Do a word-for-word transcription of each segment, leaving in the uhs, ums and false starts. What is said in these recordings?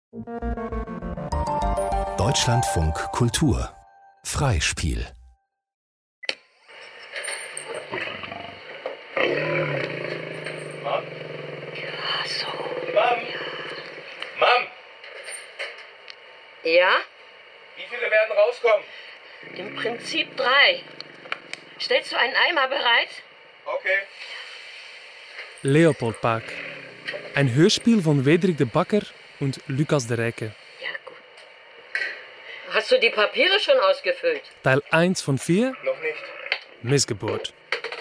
Deutschlandfunk Kultur Freispiel. Mom? Ja, so. Mom? Mom? Ja? Wie viele werden rauskommen? Im Prinzip drei. Stellst du einen Eimer bereit? Okay. Leopoldpark. Ein Hörspiel von Wederik de Bakker und Lukas de Rijke. Ja, gut. Hast du die Papiere schon ausgefüllt? Teil eins von vier, Noch nicht. Missgeburt.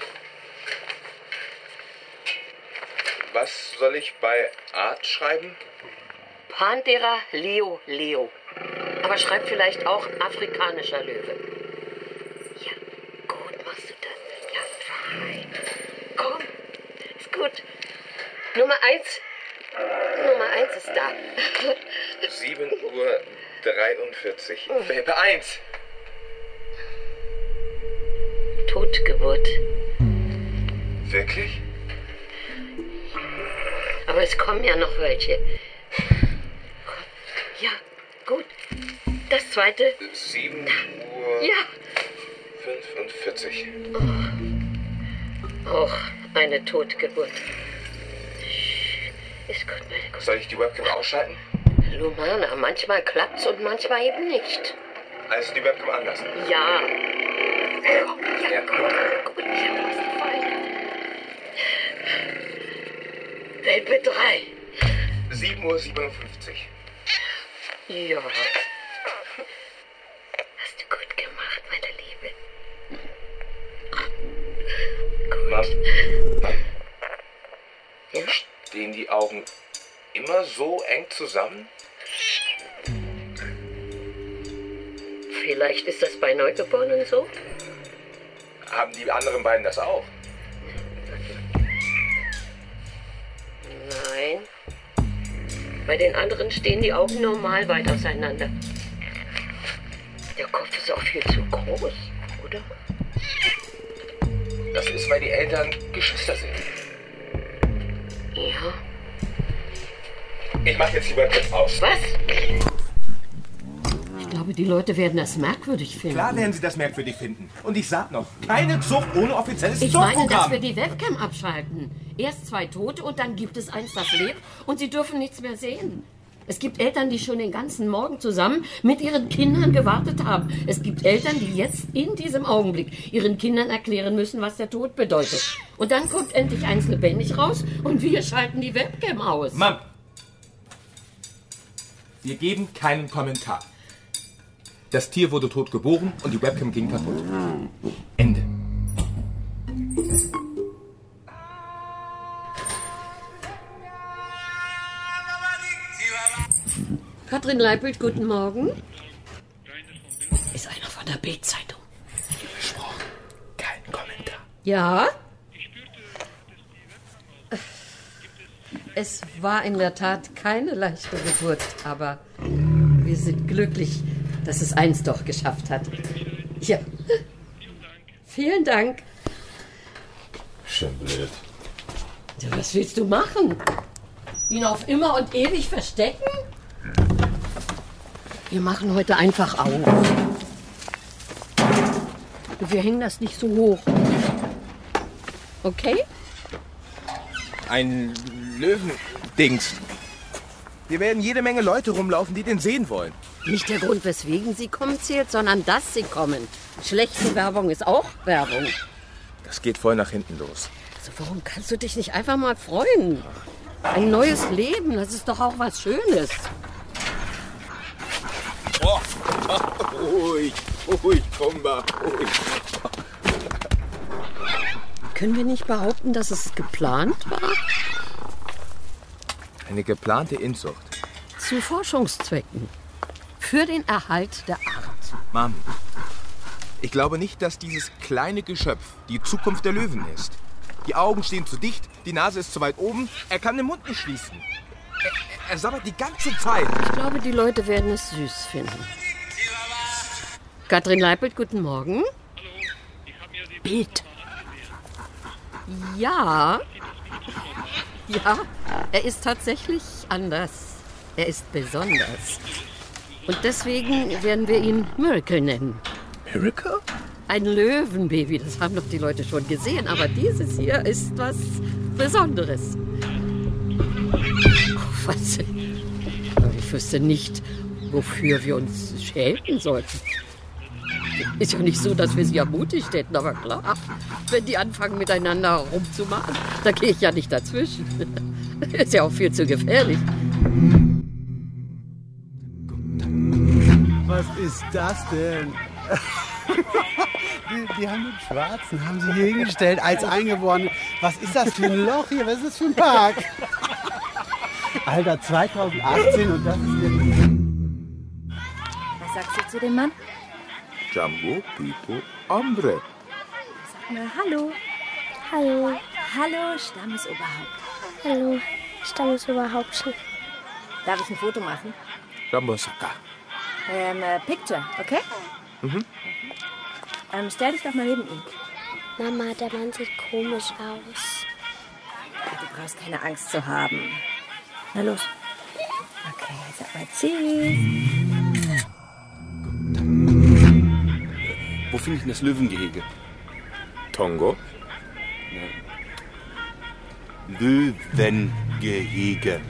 Was soll ich bei Art schreiben? Panthera Leo Leo. Aber schreib vielleicht auch afrikanischer Löwe. Ja, gut machst du das. Ja, fein. Komm, ist gut. Nummer eins. Nummer eins ist da. sieben Uhr dreiundvierzig. Paper eins. Totgeburt. Wirklich? Aber es kommen ja noch welche. Ja, gut. Das zweite. sieben Uhr Ja. fünfundvierzig. Auch eine Totgeburt. Ist gut, meine Gott. Soll ich die Webcam ausschalten? Lumana, manchmal klappt's und manchmal eben nicht. Also die Webcam anlassen. Ja. Komm, ja, Ja. gut, gut, ich hab was gefallen. Welpe drei. sieben Uhr siebenundfünfzig. Ja. Hast du gut gemacht, meine Liebe. Mom, Mom, Ja? stehen die Augen immer so eng zusammen? Vielleicht ist das bei Neugeborenen so? Haben die anderen beiden das auch? Nein. Bei den anderen stehen die Augen normal weit auseinander. Der Kopf ist auch viel zu groß, oder? Das ist, weil die Eltern Geschwister sind. Ja. Ich mach jetzt die Webcam aus. Was? Ich glaube, die Leute werden das merkwürdig finden. Klar werden sie das merkwürdig finden. Und ich sag noch, keine Zucht ohne offizielles Ich meine, dass Zuchtprogramm. wir die Webcam abschalten. Erst zwei Tote und dann gibt es eins, das lebt und sie dürfen nichts mehr sehen. Es gibt Eltern, die schon den ganzen Morgen zusammen mit ihren Kindern gewartet haben. Es gibt Eltern, die jetzt in diesem Augenblick ihren Kindern erklären müssen, was der Tod bedeutet. Und dann kommt endlich eins lebendig raus und wir schalten die Webcam aus. Mom, wir geben keinen Kommentar. Das Tier wurde tot geboren und die Webcam ging kaputt. Ende. Katrin Leipold, guten Morgen. Ist einer von der Bild-Zeitung. Versprochen, kein Kommentar. Ja? Es war in der Tat keine leichte Geburt, aber wir sind glücklich, dass es eins doch geschafft hat. Ja. Vielen Dank. Schön blöd. Ja, was willst du machen? Ihn auf immer und ewig verstecken? Wir machen heute einfach auf. Wir hängen das nicht so hoch. Okay? Ein Löwendings. Hier werden jede Menge Leute rumlaufen, die den sehen wollen. Nicht der Grund, weswegen sie kommen, zählt, sondern dass sie kommen. Schlechte Werbung ist auch Werbung. Das geht voll nach hinten los. Also warum kannst du dich nicht einfach mal freuen? Ein neues Leben, das ist doch auch was Schönes. Oh, ruhig, ruhig, Kumba, ruhig. Können wir nicht behaupten, dass es geplant war? Eine geplante Inzucht. Zu Forschungszwecken. Für den Erhalt der Art. Mom, ich glaube nicht, dass dieses kleine Geschöpf die Zukunft der Löwen ist. Die Augen stehen zu dicht, die Nase ist zu weit oben, er kann den Mund nicht schließen. Er, er sabbert die ganze Zeit. Ich glaube, die Leute werden es süß finden. Katrin Leipold, guten Morgen. Bild. Ja. Ja, er ist tatsächlich anders. Er ist besonders. Und deswegen werden wir ihn Miracle nennen. Miracle? Ein Löwenbaby, das haben doch die Leute schon gesehen. Aber dieses hier ist was Besonderes. Oh, was? Ich wüsste nicht, wofür wir uns schämen sollten. Ist ja nicht so, dass wir sie ermutigt hätten, aber klar, wenn die anfangen miteinander rumzumachen, da gehe ich ja nicht dazwischen. Ist ja auch viel zu gefährlich. Was ist das denn? Die, die haben den Schwarzen, haben sie hier hingestellt als Eingeborene. Was ist das für ein Loch hier? Was ist das für ein Park? Alter, zweitausendachtzehn und das ist der... Was sagst du zu dem Mann? Jumbo, Pipo, Hombre. Sag mal Hallo. Hallo. Hallo, Stammesoberhaupt. Hallo, Stammesoberhauptchen. Darf ich ein Foto machen? Jumbo Saka. Ähm, äh, Picture, okay? Mhm. Ähm, stell dich doch mal neben ihn. Mama, der Mann sieht komisch aus. Du brauchst keine Angst zu haben. Na los. Okay, sag mal Tschüss. Wo finde ich denn das Löwengehege? Tongo? Löwengehege.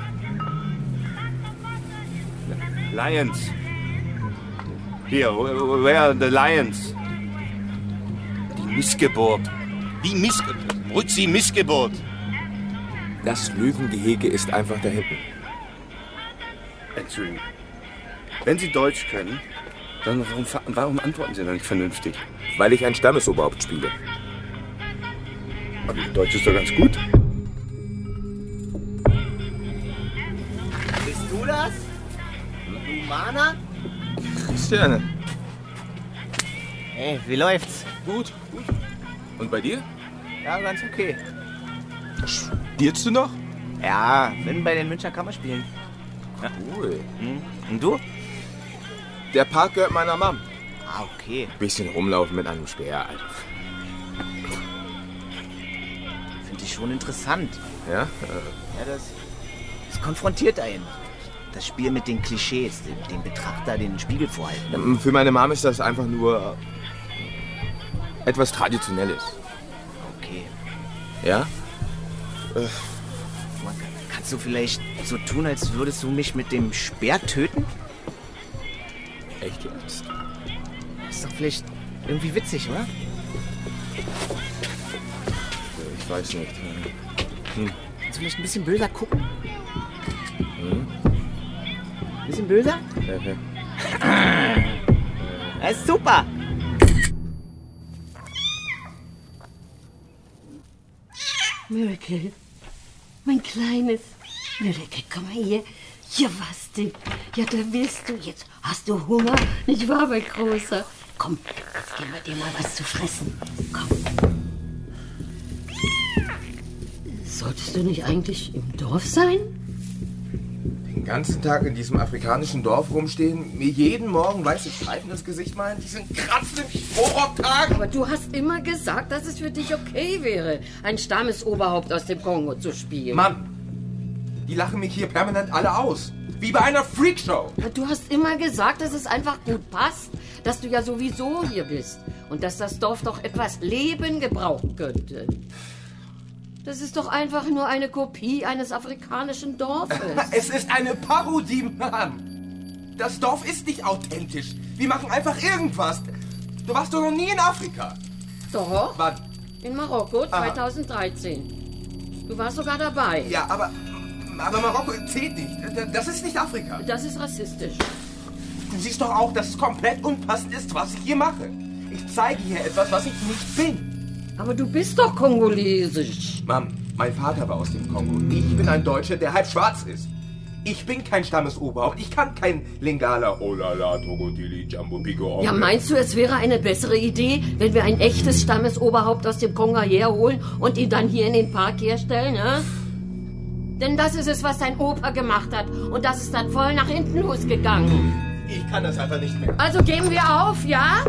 Lions. Hier, where are the lions? Die Missgeburt. Die Missgeburt. Rützi Missgeburt. Das Löwengehege ist einfach da hinten. Entschuldigung. Wenn Sie Deutsch können, dann warum, warum antworten Sie dann nicht vernünftig? Weil ich ein Stammesoberhaupt spiele. Aber Deutsch ist doch ganz gut. Bist du das? Du Mana? Christiane. Hey, wie läuft's? Gut, gut. Und bei dir? Ja, ganz okay. Spielst du noch? Ja, bin bei den Münchner Kammerspielen. Ja. Cool. Hm. Und du? Der Park gehört meiner Mom. Ah, okay. Bisschen rumlaufen mit einem Speer, Alter. Finde ich schon interessant. Ja? Äh, Ja, das, das konfrontiert einen. Das Spiel mit den Klischees, dem, dem Betrachter den Spiegel vorhalten. Für meine Mom ist das einfach nur etwas Traditionelles. Okay. Ja? Äh, Kannst du vielleicht so tun, als würdest du mich mit dem Speer töten? echt jetzt? Das ist doch vielleicht irgendwie witzig, oder? Ich weiß nicht. Hm. Kannst du vielleicht ein bisschen böser gucken? Hm? Bisschen böser? Okay. Das ist super! Miracle, mein Kleines. Miracle, komm mal hier. Hier was denn? Ja, da willst du jetzt. Hast du Hunger? Nicht wahr, mein Großer? Komm, jetzt geben wir dir mal was zu fressen. Komm. Solltest du nicht eigentlich im Dorf sein? Den ganzen Tag in diesem afrikanischen Dorf rumstehen, mir jeden Morgen weiße Streifen ins Gesicht malen, diesen kratzenden Vorrocktag. Aber du hast immer gesagt, dass es für dich okay wäre, ein Stammesoberhaupt aus dem Kongo zu spielen. Mann, die lachen mich hier permanent alle aus. Wie bei einer Freakshow. Du hast immer gesagt, dass es einfach gut passt, dass du ja sowieso hier bist und dass das Dorf doch etwas Leben gebrauchen könnte. Das ist doch einfach nur eine Kopie eines afrikanischen Dorfes. Es ist eine Parodie, Mann. Das Dorf ist nicht authentisch. Wir machen einfach irgendwas. Du warst doch noch nie in Afrika. Doch. Wann? In Marokko zweitausenddreizehn. Du warst sogar dabei. Ja, aber, aber Marokko zählt nicht. Das ist nicht Afrika. Das ist rassistisch. Du siehst doch auch, dass es komplett unpassend ist, was ich hier mache. Ich zeige hier etwas, was ich nicht bin. Aber du bist doch kongolesisch. Mom, mein Vater war aus dem Kongo. Ich bin ein Deutscher, der halb schwarz ist. Ich bin kein Stammesoberhaupt. Ich kann kein Lingala, Olala, Togodili, Jumbo, Pico. Ja, meinst du, es wäre eine bessere Idee, wenn wir ein echtes Stammesoberhaupt aus dem Kongo herholen und ihn dann hier in den Park herstellen, ne? Denn das ist es, was dein Opa gemacht hat. Und das ist dann voll nach hinten losgegangen. Ich kann das einfach nicht mehr. Also geben wir auf, ja?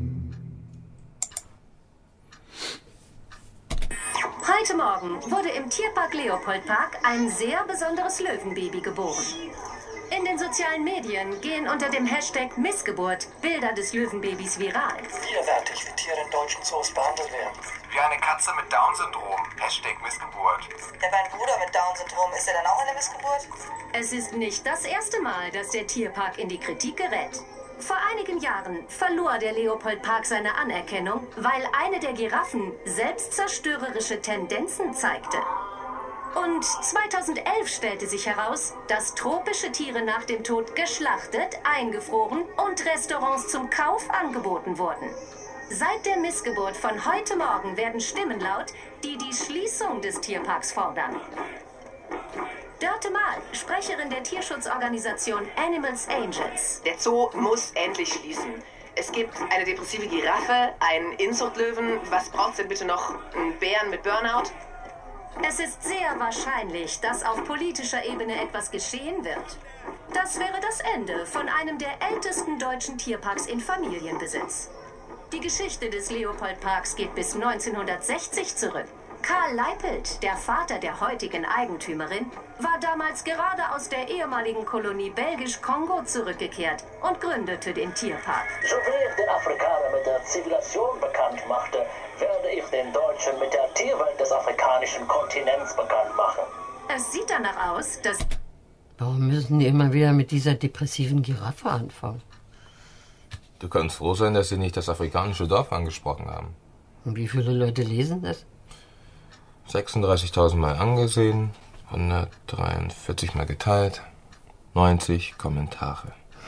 Heute Morgen wurde im Tierpark Leopoldpark ein sehr besonderes Löwenbaby geboren. In den sozialen Medien gehen unter dem Hashtag Missgeburt Bilder des Löwenbabys viral. Widerwärtig, wie Tiere in deutschen Zoos behandelt werden. Wie eine Katze mit Down-Syndrom. Hashtag Missgeburt. Der mein Bruder mit Down-Syndrom, ist er dann auch eine Missgeburt? Es ist nicht das erste Mal, dass der Tierpark in die Kritik gerät. Vor einigen Jahren verlor der Leopoldpark seine Anerkennung, weil eine der Giraffen selbstzerstörerische Tendenzen zeigte. Und zweitausendelf stellte sich heraus, dass tropische Tiere nach dem Tod geschlachtet, eingefroren und Restaurants zum Kauf angeboten wurden. Seit der Missgeburt von heute Morgen werden Stimmen laut, die die Schließung des Tierparks fordern. Dörte Mahl, Sprecherin der Tierschutzorganisation Animals Angels. Der Zoo muss endlich schließen. Es gibt eine depressive Giraffe, einen Inzuchtlöwen. Was braucht's denn bitte noch? Einen Bären mit Burnout? Es ist sehr wahrscheinlich, dass auf politischer Ebene etwas geschehen wird. Das wäre das Ende von einem der ältesten deutschen Tierparks in Familienbesitz. Die Geschichte des Leopoldparks geht bis neunzehnhundertsechzig zurück. Karl Leipelt, der Vater der heutigen Eigentümerin, war damals gerade aus der ehemaligen Kolonie Belgisch-Kongo zurückgekehrt und gründete den Tierpark. So wie ich den Afrikaner mit der Zivilisation bekannt machte, werde ich den Deutschen mit der Tierwelt des afrikanischen Kontinents bekannt machen. Es sieht danach aus, dass... Warum müssen die immer wieder mit dieser depressiven Giraffe anfangen? Du kannst froh sein, dass sie nicht das afrikanische Dorf angesprochen haben. Und wie viele Leute lesen das? sechsunddreißigtausend Mal angesehen, hundertdreiundvierzig Mal geteilt, neunzig Kommentare.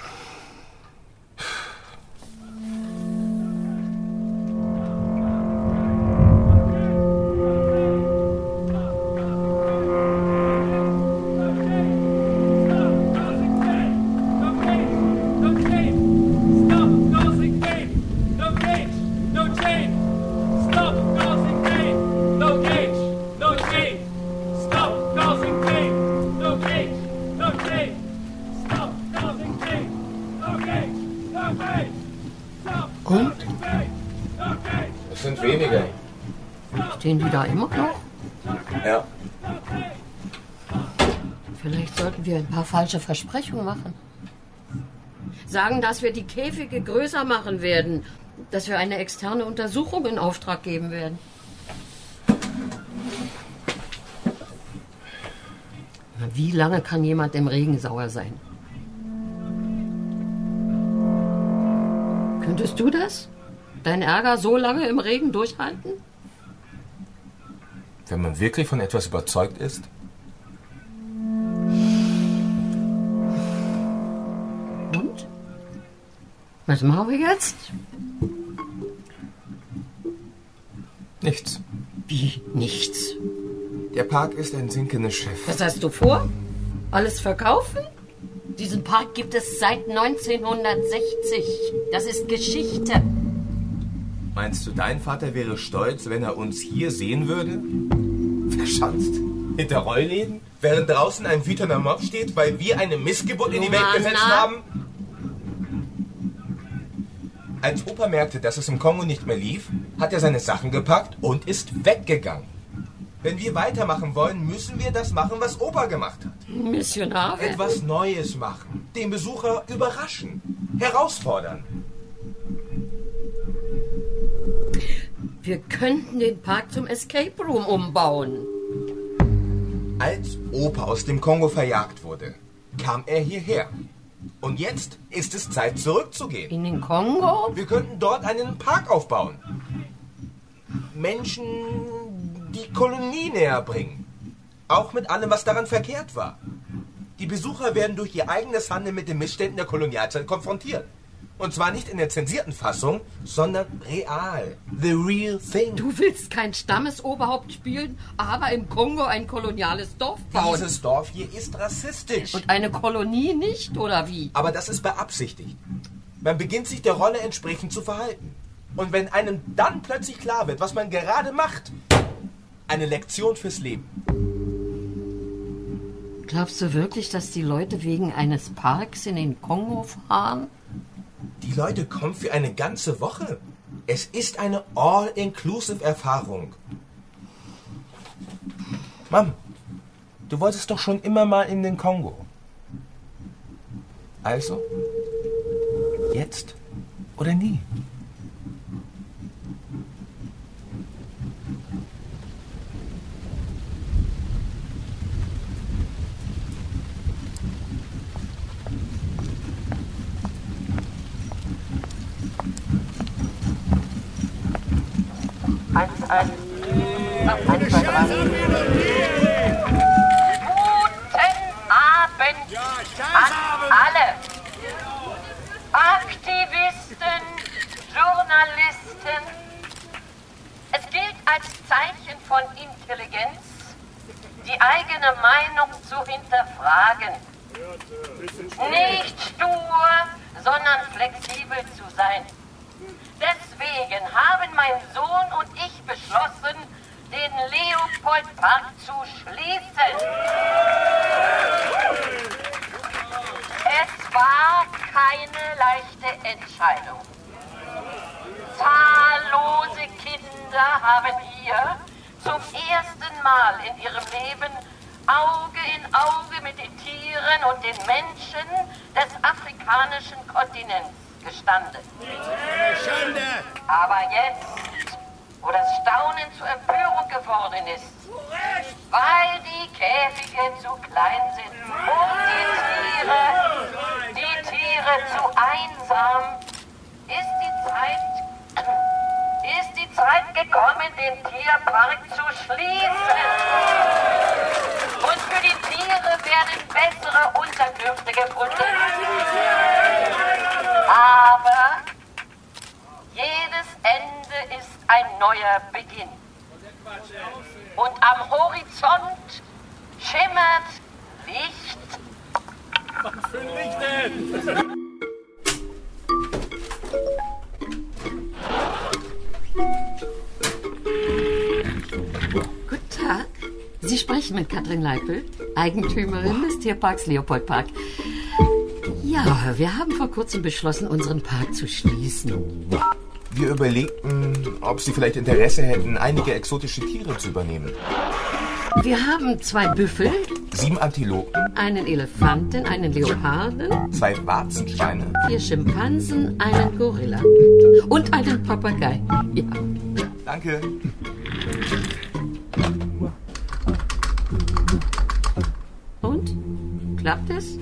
Und? Es sind weniger. Stehen die da immer noch? Ja. Vielleicht sollten wir ein paar falsche Versprechungen machen. Sagen, dass wir die Käfige größer machen werden, dass wir eine externe Untersuchung in Auftrag geben werden. Wie lange kann jemand im Regen sauer sein? Könntest du das? Deinen Ärger so lange im Regen durchhalten? Wenn man wirklich von etwas überzeugt ist? Und? Was machen wir jetzt? Nichts. Wie nichts? Der Park ist ein sinkendes Schiff. Was hast du vor? Alles verkaufen? Diesen Park gibt es seit neunzehnhundertsechzig. Das ist Geschichte. Meinst du, dein Vater wäre stolz, wenn er uns hier sehen würde? Verschanzt? Hinter Rollläden? Während draußen ein wütender Mob steht, weil wir eine Missgeburt in die Welt gesetzt haben? Als Opa merkte, dass es im Kongo nicht mehr lief, hat er seine Sachen gepackt und ist weggegangen. Wenn wir weitermachen wollen, müssen wir das machen, was Opa gemacht hat. Missionar werden. Etwas Neues machen. Den Besucher überraschen. Herausfordern. Wir könnten den Park zum Escape Room umbauen. Als Opa aus dem Kongo verjagt wurde, kam er hierher. Und jetzt ist es Zeit, zurückzugehen. In den Kongo? Wir könnten dort einen Park aufbauen. Menschen die Kolonie näher bringen. Auch mit allem, was daran verkehrt war. Die Besucher werden durch ihr eigenes Handeln mit den Missständen der Kolonialzeit konfrontiert. Und zwar nicht in der zensierten Fassung, sondern real. The real thing. Du willst kein Stammesoberhaupt spielen, aber im Kongo ein koloniales Dorf bauen. Dieses Dorf hier ist rassistisch. Und eine Kolonie nicht, oder wie? Aber das ist beabsichtigt. Man beginnt sich der Rolle entsprechend zu verhalten. Und wenn einem dann plötzlich klar wird, was man gerade macht, eine Lektion fürs Leben. Glaubst du wirklich, dass die Leute wegen eines Parks in den Kongo fahren? Die Leute kommen für eine ganze Woche. Es ist eine All-Inclusive-Erfahrung. Mom, du wolltest doch schon immer mal in den Kongo. Also, jetzt oder nie? Eins, eins. Eins, zwei, drei. Guten Abend an alle. Aktivisten, Journalisten. Es gilt als Zeichen von Intelligenz, die eigene Meinung zu hinterfragen. Nicht stur, sondern flexibel zu sein. Deswegen haben mein Sohn und ich beschlossen, den Leopoldpark zu schließen. Es war keine leichte Entscheidung. Zahllose Kinder haben hier zum ersten Mal in ihrem Leben Auge in Auge mit den Tieren und den Menschen des afrikanischen Kontinents gestanden. Schande! Aber jetzt, wo das Staunen zur Empörung geworden ist, weil die Käfige zu klein sind und die Tiere, die Tiere zu einsam, ist die Zeit, ist die Zeit gekommen, den Tierpark zu schließen. Und für die Tiere werden bessere Unterkünfte gefunden. Aber jedes Ende ist ein neuer Beginn. Und am Horizont schimmert Licht. Was für ein Licht denn? Guten Tag. Sie sprechen mit Katrin Leipel, Eigentümerin des Tierparks Leopoldpark. Ja, wir haben vor kurzem beschlossen, unseren Park zu schließen. Wir überlegten, ob Sie vielleicht Interesse hätten, einige exotische Tiere zu übernehmen. Wir haben zwei Büffel, Sieben Antilopen, einen Elefanten, einen Leoparden, zwei Warzenschweine, vier Schimpansen, einen Gorilla und einen Papagei. Ja. Danke. Und? Klappt es?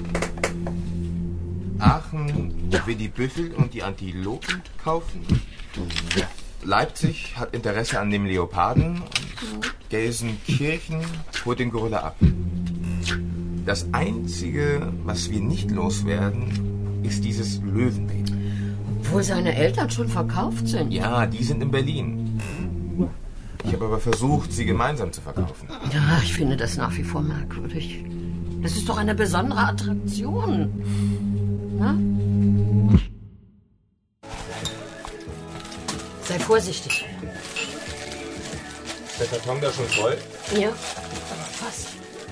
Aachen will die Büffel und die Antilopen kaufen. Leipzig hat Interesse an dem Leoparden. Und Gelsenkirchen holt den Gorilla ab. Das Einzige, was wir nicht loswerden, ist dieses Löwenbaby. Obwohl seine Eltern schon verkauft sind. Ja, die sind in Berlin. Ich habe aber versucht, sie gemeinsam zu verkaufen. Ja, ich finde das nach wie vor merkwürdig. Das ist doch eine besondere Attraktion. Na? Sei vorsichtig. Ist der Karton da schon voll? Ja, fast.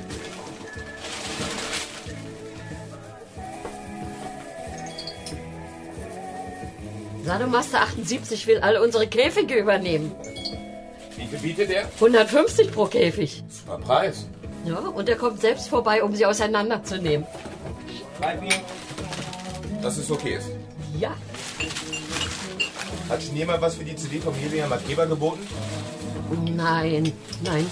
Sadomaster achtundsiebzig will alle unsere Käfige übernehmen. Wie viel bietet der? hundertfünfzig pro Käfig. Super Preis. Ja, und er kommt selbst vorbei, um sie auseinanderzunehmen. Schreib ihm, dass es okay ist. Ja. Hat schon jemand was für die C D von Miriam Makeba geboten? Nein, nein.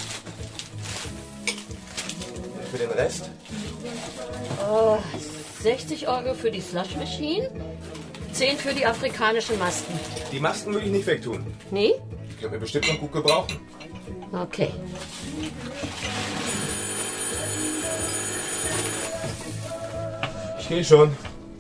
Für den Rest? Oh, sechzig Euro für die Slush Machine, zehn für die afrikanischen Masken. Die Masken würde ich nicht wegtun. Nee? Die können wir bestimmt noch gut gebrauchen. Okay. Ich gehe schon.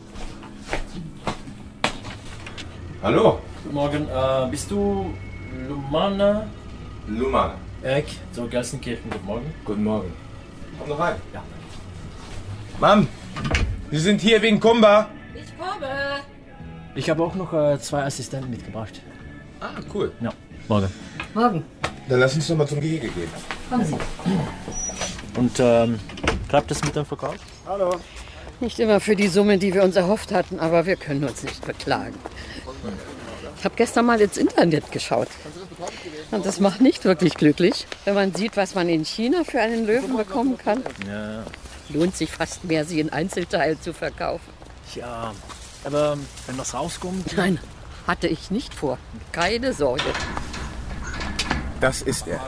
Hallo? Guten Morgen, äh, bist du Lumana? Lumana. Erik, zur Gelsenkirchen. Guten Morgen. Guten Morgen. Komm noch rein. Ja. Mom, Sie sind hier wegen Kumba. Ich komme. Ich habe auch noch äh, zwei Assistenten mitgebracht. Ah, cool. Ja, morgen. Morgen. Dann lass uns doch mal zum Gehege gehen. Kommen Sie. Und ähm, klappt es mit dem Verkauf? Hallo. Nicht immer für die Summe, die wir uns erhofft hatten, aber wir können uns nicht beklagen. Ich habe gestern mal ins Internet geschaut. Und das macht nicht wirklich glücklich, wenn man sieht, was man in China für einen Löwen bekommen kann. Ja. Lohnt sich fast mehr, sie in Einzelteilen zu verkaufen. Ja, aber wenn das rauskommt... Nein, hatte ich nicht vor. Keine Sorge. Das ist er.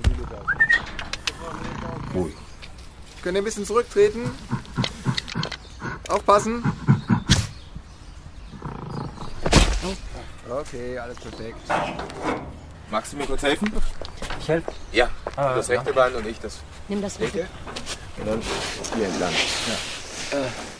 Ruhig. Könnt ihr ein bisschen zurücktreten? Aufpassen. Okay, alles perfekt. Magst du mir kurz helfen? Ich helfe? Ja, Ah, das ja. rechte Bein und ich das Nimm das linke. Und dann hier entlang. Ja.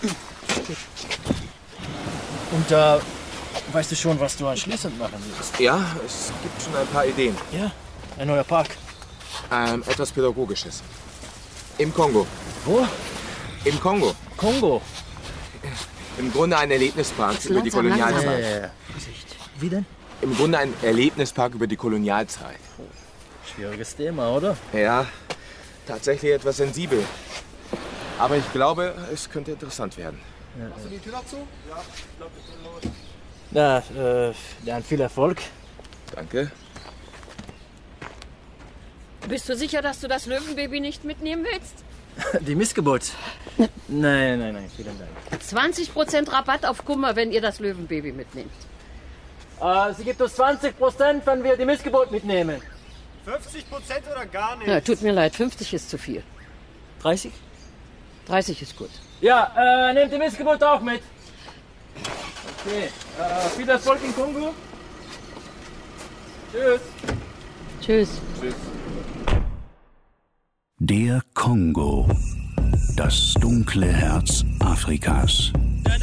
Und äh, weißt du schon, was du anschließend machen willst? Ja, es gibt schon ein paar Ideen. Ja, ein neuer Park. Ähm, etwas Pädagogisches. Im Kongo. Wo? Im Kongo. Kongo? Im Grunde ein Erlebnispark Jetzt über die langsam, langsam. Kolonialzeit. Ja, ja, ja. Wie denn? Im Grunde ein Erlebnispark über die Kolonialzeit. Schwieriges Thema, oder? Ja, tatsächlich etwas sensibel. Aber ich glaube, es könnte interessant werden. Ja, Machst du die Tür noch zu? Ja, ich glaube, wir können los. Ja, äh, dann viel Erfolg. Danke. Bist du sicher, dass du das Löwenbaby nicht mitnehmen willst? Die Missgeburt. Nein, nein, nein, vielen Dank. zwanzig Prozent Rabatt auf Kummer, wenn ihr das Löwenbaby mitnehmt. Äh, sie gibt uns zwanzig Prozent, wenn wir die Missgeburt mitnehmen. fünfzig Prozent oder gar nicht? Ja, tut mir leid, fünfzig ist zu viel. dreißig? dreißig ist gut. Ja, äh, nehmt die Missgeburt auch mit. Okay, äh, viel Erfolg in Kongo. Tschüss. Tschüss. Tschüss. Der Kongo. Das dunkle Herz Afrikas.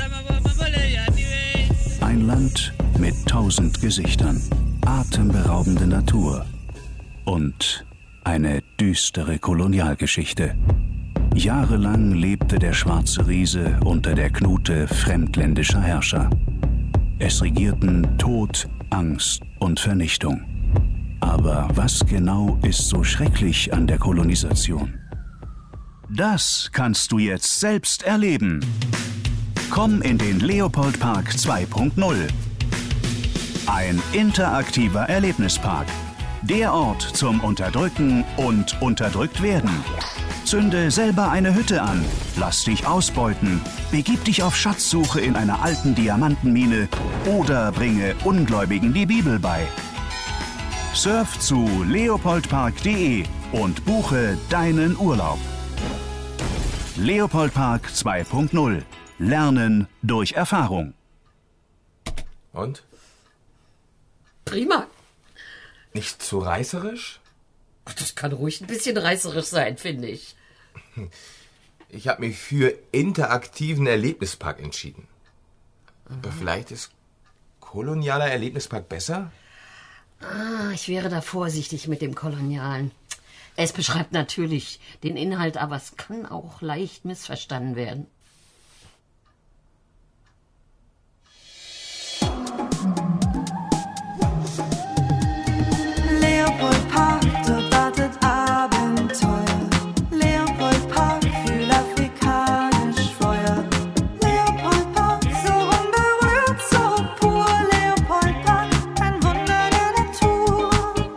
Ein Land mit tausend Gesichtern, atemberaubende Natur und eine düstere Kolonialgeschichte. Jahrelang lebte der schwarze Riese unter der Knute fremdländischer Herrscher. Es regierten Tod, Angst und Vernichtung. Aber was genau ist so schrecklich an der Kolonisation? Das kannst du jetzt selbst erleben. Komm in den Leopoldpark zwei Punkt null. Ein interaktiver Erlebnispark. Der Ort zum Unterdrücken und unterdrückt werden. Zünde selber eine Hütte an, lass dich ausbeuten, begib dich auf Schatzsuche in einer alten Diamantenmine oder bringe Ungläubigen die Bibel bei. Surf zu leopoldpark punkt de und buche deinen Urlaub. Leopoldpark zwei Punkt null. Lernen durch Erfahrung. Und? Prima. Nicht zu reißerisch? Das kann ruhig ein bisschen reißerisch sein, finde ich. Ich habe mich für interaktiven Erlebnispark entschieden. Aber vielleicht ist kolonialer Erlebnispark besser? Ah, ich wäre da vorsichtig mit dem Kolonialen. Es beschreibt natürlich den Inhalt, aber es kann auch leicht missverstanden werden. Leopoldpark, dort wartet Abenteuer. Leopoldpark, fühl afrikanisch Feuer. Leopoldpark, so unberührt, so pur. Leopoldpark, ein Wunder der Natur.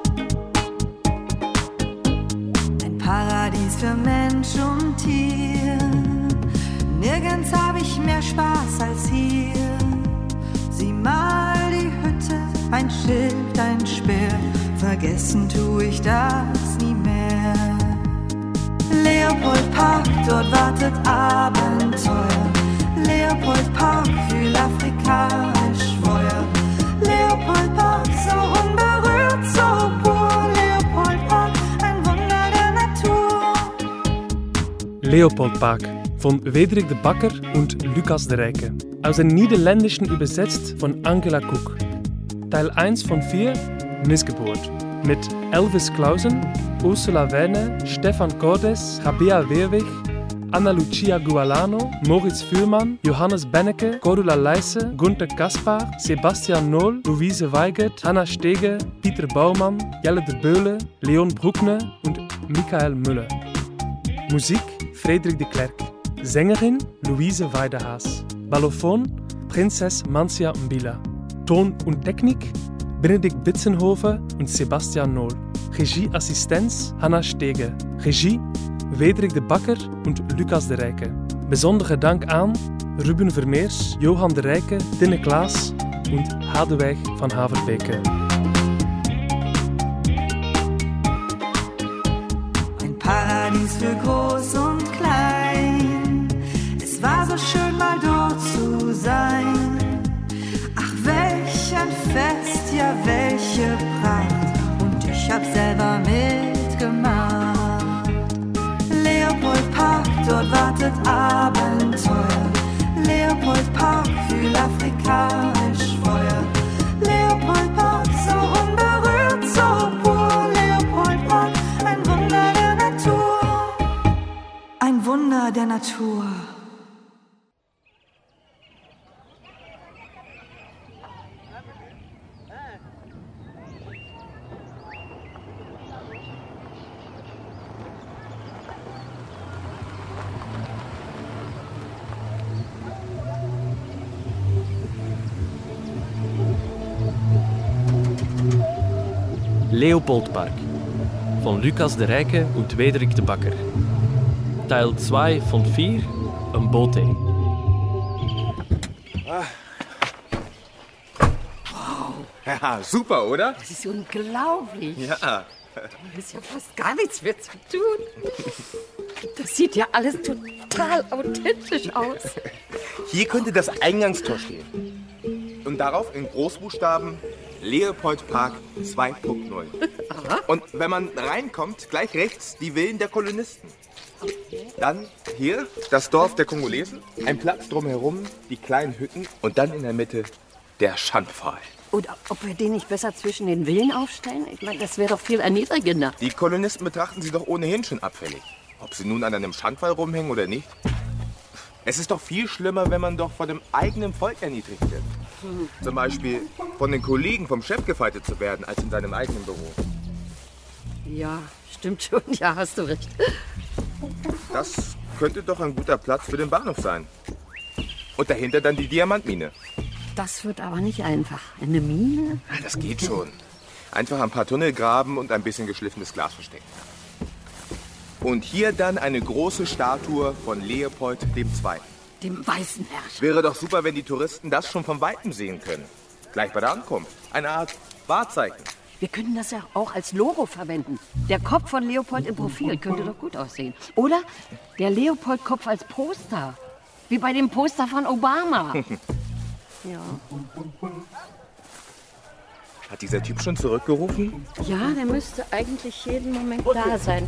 Ein Paradies für Mensch und Tier. Nirgends hab ich mehr Spaß als hier. Sieh mal die Hütte, ein Schild, ein Speer. Vergessen tu ich das nie mehr. Leopoldpark, dort wartet Abenteuer. Leopoldpark, fühl afrikanisch Feuer. Leopoldpark, so unberührt, so pur. Leopoldpark, ein Wunder der Natur. Leopoldpark von Wederik de Bakker und Lucas de Rijke. Aus dem Niederländischen übersetzt von Angela Cook. Teil eins von vier, Missgeburt. Mit Elvis Clausen, Ursula Werner, Stefan Cordes, Rabea Weerwig, Anna Lucia Gualano, Moritz Führmann, Johannes Benneke, Cordula Leisse, Gunther Kaspar, Sebastian Noll, Luise Weigert, Hanna Steger, Pieter Baumann, Jelle de Beule, Leon Bruckner und Michael Müller. Musik Frederik de Klerk. Sängerin Luise Weidehaas. Ballophon Prinzess Mancia Mbila. Ton und Technik Benedikt Bitzenhofer und Sebastian Nohl. Regieassistenz Hanna Steger. Regie Wederik de Bakker und Lucas de Rijke. Besondere Dank an Ruben Vermeers, Johan de Rijke, Tinne Klaas und Hadewig van Haverbeke. Ein Paradies für Groß und Klein. Es war so schön, mal dort zu sein. Ach, welch ein Fest, ja, welche Pracht. Und ich hab selber mitgemacht. Leopold Park, dort wartet Abenteuer. Leopold Park, fühl afrikanisch Feuer. Leopold Park, so unberührt, so pur. Leopold Park, ein Wunder der Natur. Ein Wunder der Natur. Leopoldpark von Lucas de Rijke und Wederik de Bakker. Teil zwei von vier, ein Bote. Ah. Wow. Ja, super, oder? Das ist unglaublich. Ja. Da ist ja fast gar nichts mehr zu tun. Das sieht ja alles total authentisch aus. Hier könnte das Eingangstor stehen. Und darauf in Großbuchstaben Leopold Park zwei Punkt null. Und wenn man reinkommt, gleich rechts die Villen der Kolonisten. Dann hier das Dorf der Kongolesen, ein Platz drumherum, die kleinen Hütten und dann in der Mitte der Schandpfahl. Oder ob wir den nicht besser zwischen den Villen aufstellen? Ich meine, das wäre doch viel erniedrigender. Die Kolonisten betrachten sie doch ohnehin schon abfällig. Ob sie nun an einem Schandpfahl rumhängen oder nicht. Es ist doch viel schlimmer, wenn man doch von dem eigenen Volk erniedrigt wird. Hm. Zum Beispiel von den Kollegen vom Chef gefeitet zu werden, als in seinem eigenen Büro. Ja, stimmt schon. Ja, hast du recht. Das könnte doch ein guter Platz für den Bahnhof sein. Und dahinter dann die Diamantmine. Das wird aber nicht einfach. Eine Mine? Ja, das geht schon. Einfach ein paar Tunnel graben und ein bisschen geschliffenes Glas verstecken. Und hier dann eine große Statue von Leopold dem Zweiten. Dem weißen Herrscher. Wäre doch super, wenn die Touristen das schon von Weitem sehen können. Gleich bei der Ankunft. Eine Art Wahrzeichen. Wir könnten das ja auch als Logo verwenden. Der Kopf von Leopold im Profil könnte doch gut aussehen. Oder der Leopold-Kopf als Poster. Wie bei dem Poster von Obama. Ja. Hat dieser Typ schon zurückgerufen? Ja, der müsste eigentlich jeden Moment da sein.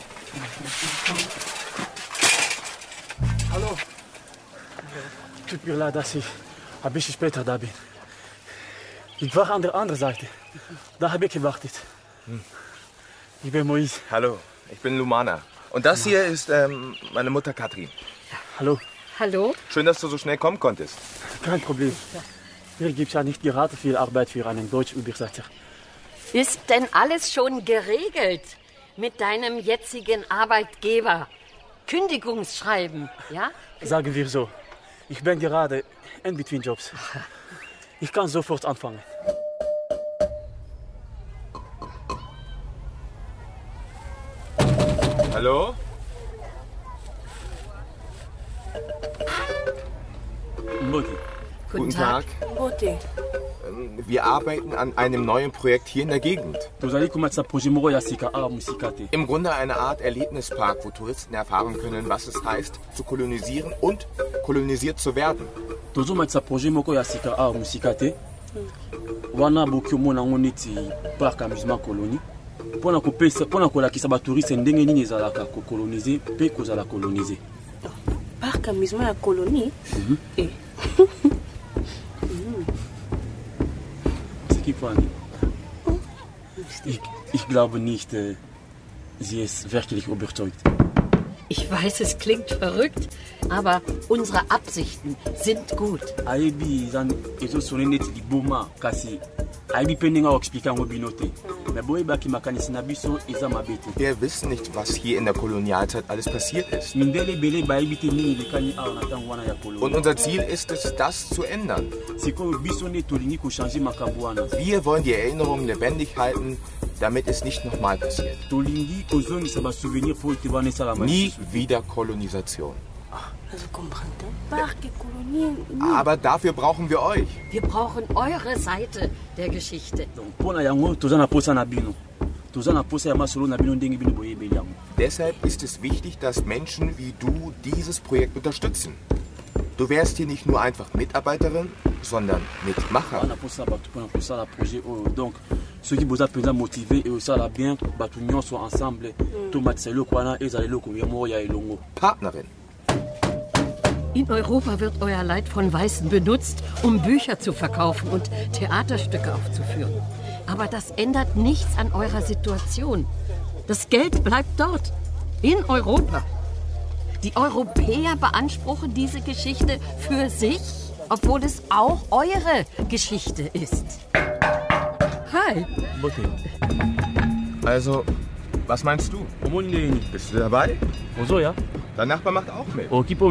Hallo. Tut mir leid, dass ich ein bisschen später da bin. Ich war an der anderen Seite. Da habe ich gewartet. Hm. Ich bin Moïse. Hallo, ich bin Lumana. Und das hier ist ähm, meine Mutter Katrin. Hallo. Hallo. Schön, dass du so schnell kommen konntest. Kein Problem. Hier gibt es ja nicht gerade viel Arbeit für einen Deutsch-Übersetzer. Ist denn alles schon geregelt mit deinem jetzigen Arbeitgeber? Kündigungsschreiben, ja? Sagen wir so. Ich bin gerade in between Jobs. Ich kann sofort anfangen. Hallo? Mutti. Guten, Guten Tag. Tag. Mutti. Wir arbeiten an einem neuen Projekt hier in der Gegend. Im Grunde eine Art Erlebnispark, wo Touristen erfahren können, was es heißt, zu kolonisieren und kolonisiert zu werden. Parc amusement ya colonie? Mhm. Ich, ich glaube nicht, äh, sie ist wirklich überzeugt. Ich weiß, es klingt verrückt, aber unsere Absichten sind gut. Aibi, dann ist es so nicht die Boma, kasi Aibi pending auch explicar mo binote. Wir wissen nicht, was hier in der Kolonialzeit alles passiert ist. Und unser Ziel ist es, das zu ändern. Wir wollen die Erinnerungen lebendig halten, damit es nicht nochmal passiert. Nie wieder Kolonisation. Aber dafür brauchen wir euch. Wir brauchen eure Seite der Geschichte. Deshalb ist es wichtig, dass Menschen wie du dieses Projekt unterstützen. Du wärst hier nicht nur einfach Mitarbeiterin, sondern Mitmacher. Partnerin. In Europa wird euer Leid von Weißen benutzt, um Bücher zu verkaufen und Theaterstücke aufzuführen. Aber das ändert nichts an eurer Situation. Das Geld bleibt dort, in Europa. Die Europäer beanspruchen diese Geschichte für sich, obwohl es auch eure Geschichte ist. Hi. Also, was meinst du? Bist du dabei? Dein Nachbar macht auch mit.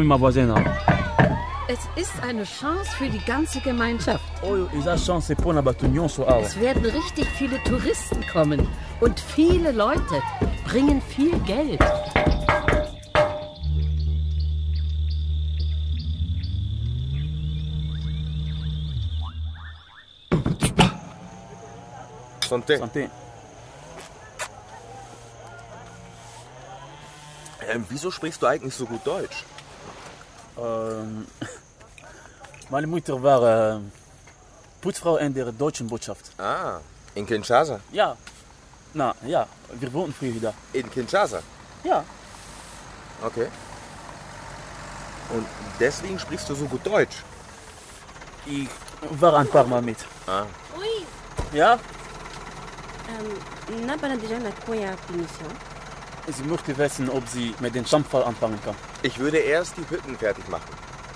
Es ist eine Chance für die ganze Gemeinschaft. Es werden richtig viele Touristen kommen. Und viele Leute bringen viel Geld. Santé. Santé. Ähm, wieso sprichst du eigentlich so gut Deutsch? Ähm, meine Mutter war äh, Putzfrau in der deutschen Botschaft. Ah, in Kinshasa? Ja. Na, ja, wir wohnten früher da. In Kinshasa? Ja. Okay. Und deswegen sprichst du so gut Deutsch? Ich war ein paar Mal mit. Ah. Oui. Ja? Ähm, n'a pas déjà la quoi punition? Sie möchte wissen, ob sie mit dem Stammfall anfangen kann. Ich würde erst die Hütten fertig machen.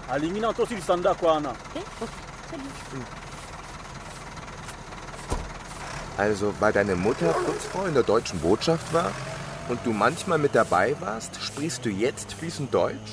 Also, weil deine Mutter Putzfrau in der deutschen Botschaft war und du manchmal mit dabei warst, sprichst du jetzt fließend Deutsch?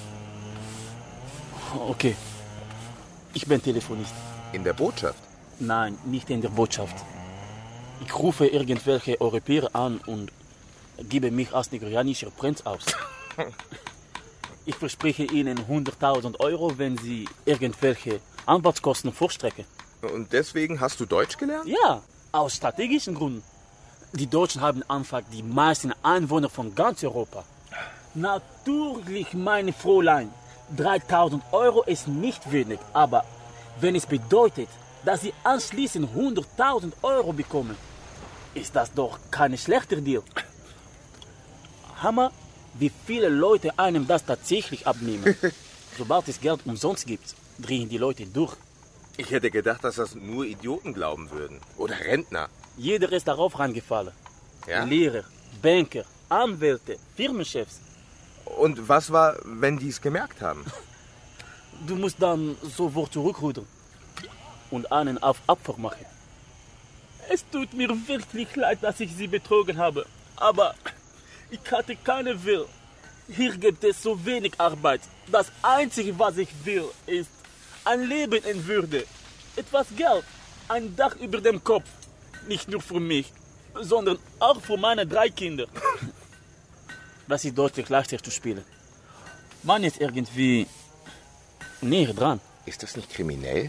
Okay. Ich bin Telefonist. In der Botschaft? Nein, nicht in der Botschaft. Ich rufe irgendwelche Europäer an und gebe mich als nigerianischer Prinz aus. Ich verspreche ihnen hunderttausend Euro, wenn sie irgendwelche Anwaltskosten vorstrecken. Und deswegen hast du Deutsch gelernt? Ja, aus strategischen Gründen. Die Deutschen haben einfach die meisten Einwohner von ganz Europa. Natürlich, meine Fräulein, dreitausend Euro ist nicht wenig, aber wenn es bedeutet, dass sie anschließend hunderttausend Euro bekommen, ist das doch kein schlechter Deal. Hammer, wie viele Leute einem das tatsächlich abnehmen. Sobald es Geld umsonst gibt, drehen die Leute durch. Ich hätte gedacht, dass das nur Idioten glauben würden. Oder Rentner. Jeder ist darauf reingefallen. Ja? Lehrer, Banker, Anwälte, Firmenchefs. Und was war, wenn die es gemerkt haben? Du musst dann sofort zurückrudern und einen auf Abfuhr machen. Es tut mir wirklich leid, dass ich sie betrogen habe. Aber ich hatte keine Will. Hier gibt es so wenig Arbeit. Das Einzige, was ich will, ist ein Leben in Würde. Etwas Geld, ein Dach über dem Kopf. Nicht nur für mich, sondern auch für meine drei Kinder. Das ist deutlich leichter zu spielen. Man ist irgendwie näher dran. Ist das nicht kriminell?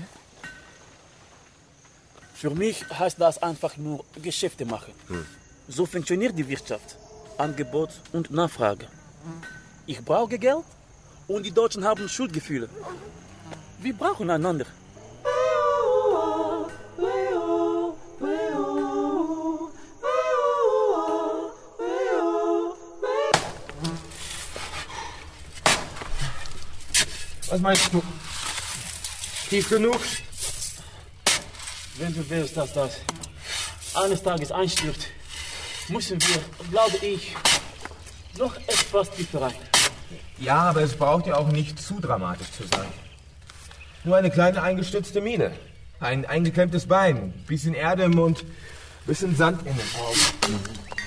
Für mich heißt das einfach nur Geschäfte machen. Hm. So funktioniert die Wirtschaft. Angebot und Nachfrage. Ich brauche Geld und die Deutschen haben Schuldgefühle. Wir brauchen einander. Was meinst du? Tief genug? Wenn du willst, dass das eines Tages einstürzt, müssen wir, glaube ich, noch etwas tiefer rein. Ja, aber es braucht ja auch nicht zu dramatisch zu sein. Nur eine kleine eingestützte Mine, ein eingeklemmtes Bein, ein bisschen Erde im Mund Bisschen Sand in den Augen.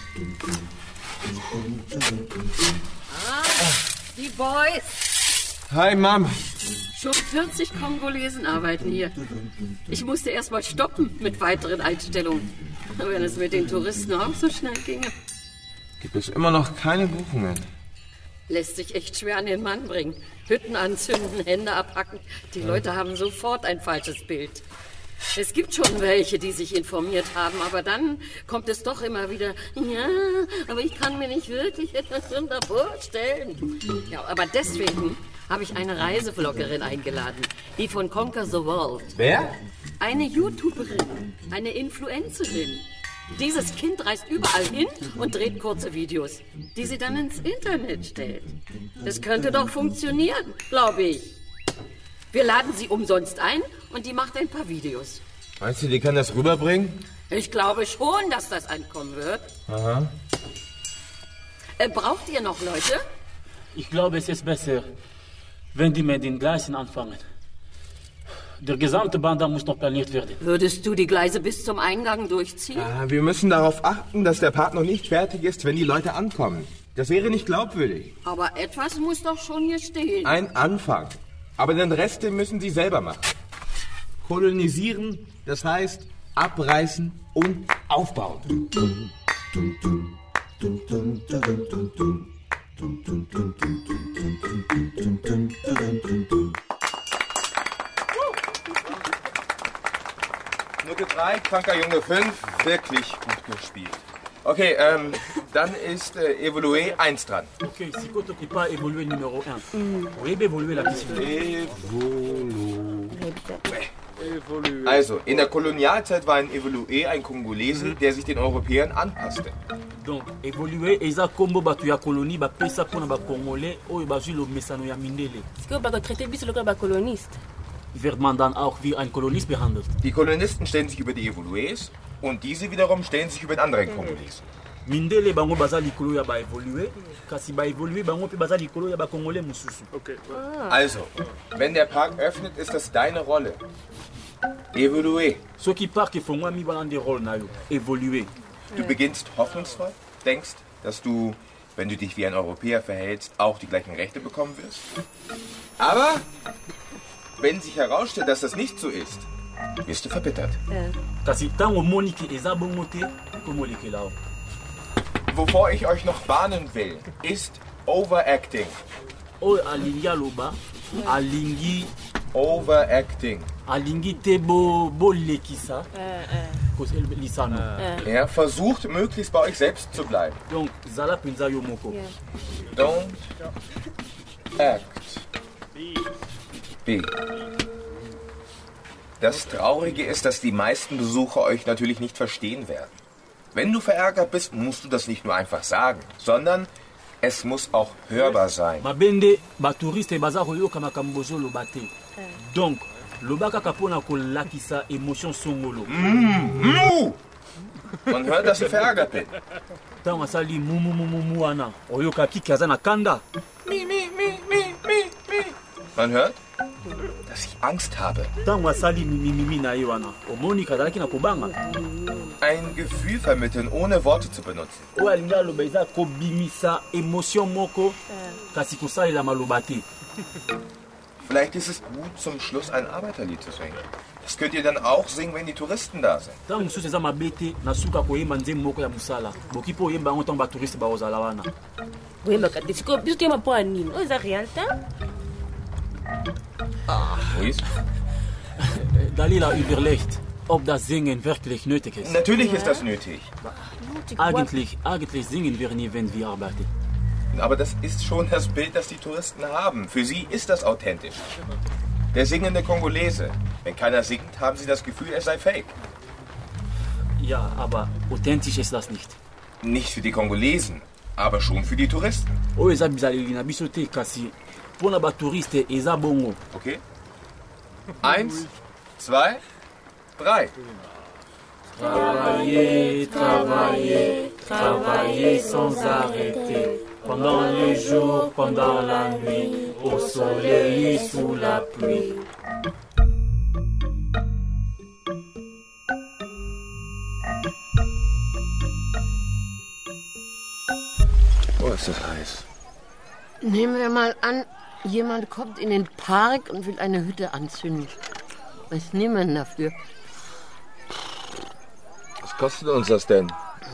Ah, die Boys. Hi, Mom. Schon vierzig Kongolesen arbeiten hier. Ich musste erst mal stoppen mit weiteren Einstellungen. Wenn es mit den Touristen auch so schnell ginge. Gibt es immer noch keine Buchungen? Lässt sich echt schwer an den Mann bringen. Hütten anzünden, Hände abhacken. Die Leute haben sofort ein falsches Bild. Es gibt schon welche, die sich informiert haben, aber dann kommt es doch immer wieder, ja, aber ich kann mir nicht wirklich etwas darunter vorstellen. Ja, aber deswegen habe ich eine Reisevloggerin eingeladen, die von Conquer the World. Wer? Eine YouTuberin, eine Influencerin. Dieses Kind reist überall hin und dreht kurze Videos, die sie dann ins Internet stellt. Das könnte doch funktionieren, glaube ich. Wir laden sie umsonst ein und die macht ein paar Videos. Meinst du, die kann das rüberbringen? Ich glaube schon, dass das ankommen wird. Aha. Äh, braucht ihr noch Leute? Ich glaube, es ist besser, wenn die mit den Gleisen anfangen. Der gesamte Bandar muss noch planiert werden. Würdest du die Gleise bis zum Eingang durchziehen? Ah, wir müssen darauf achten, dass der Part noch nicht fertig ist, wenn die Leute ankommen. Das wäre nicht glaubwürdig. Aber etwas muss doch schon hier stehen. Ein Anfang. Aber den Rest den müssen sie selber machen. Kolonisieren, das heißt abreißen und aufbauen. Note drei, kranker Junge fünf, wirklich gut gespielt. Okay, ähm, dann ist äh, Evolué eins dran. Okay, si koto ki pas évoluer numéro un. Oui, évoluer la question. Evolué. Also, in der Kolonialzeit war ein Evolué ein Kongolese, der sich den Europäern anpasste. Donc, évoluer eza kombo bato ya colonie bapesa mpona bacongolais oyo bazwi lomesano ya mindele. Siko bakatraite biso lokola bakoloniste. Wird man dann auch wie ein Kolonist behandelt? Die Kolonisten stellen sich über die Evolués und diese wiederum stellen sich über den anderen Kongolesen. Mindele bango baza likolo ya baevolue, kasi baevolue bango mpe baza likolo ya bakongolais mosusu. Okay. Also, wenn der Park öffnet, ist das deine Rolle. Evolué. Soki park efongwami wana nde role na yo. Evoluer. Du beginnst hoffnungsvoll, denkst, dass du, wenn du dich wie ein Europäer verhältst, auch die gleichen Rechte bekommen wirst. Aber wenn sich herausstellt, dass das nicht so ist, wirst du verbittert. Wovor ich euch noch warnen will, ist Overacting. Overacting. Er versucht möglichst bei euch selbst zu bleiben. Don't act. B. Das Traurige ist, dass die meisten Besucher euch natürlich nicht verstehen werden. Wenn du verärgert bist, musst du das nicht nur einfach sagen, sondern es muss auch hörbar sein. Donc, lobaka kapona kolakisa emotion songolo. Mm, man hört, dass ich verärgert bin. Tango asali mu mu mu mu mu ana. Oyoka kiki azana kanda. Mi mi mi mi mi mi. Man hört, dass ich Angst habe. Tango asali mi mi mi na iwana. Omoni kadalaki na kobanga. Ein Gefühl vermitteln, ohne Worte zu benutzen. O alinga lobeza ko bimisa emotion moko kasi kosali la malobate. Vielleicht ist es gut, zum Schluss ein Arbeiterlied zu singen. Das könnt ihr dann auch singen, wenn die Touristen da sind. Ah, Dalila überlegt, ob das Singen wirklich nötig ist. Natürlich ist das nötig. Eigentlich, eigentlich singen wir nie, wenn wir arbeiten. Aber das ist schon das Bild, das die Touristen haben. Für sie ist das authentisch. Der singende Kongolese. Wenn keiner singt, haben sie das Gefühl, er sei fake. Ja, aber authentisch ist das nicht. Nicht für die Kongolesen, aber schon für die Touristen. Okay. Eins, zwei, drei. Travailler, travailler, travailler sans arrêter. Pendant le jour, pendant la nuit, au soleil et sous la pluie. Thank you. ist das heiß. Nehmen wir mal an, jemand kommt in den Park und will eine Hütte anzünden. Was nehmen wir denn dafür? Was kostet uns das denn?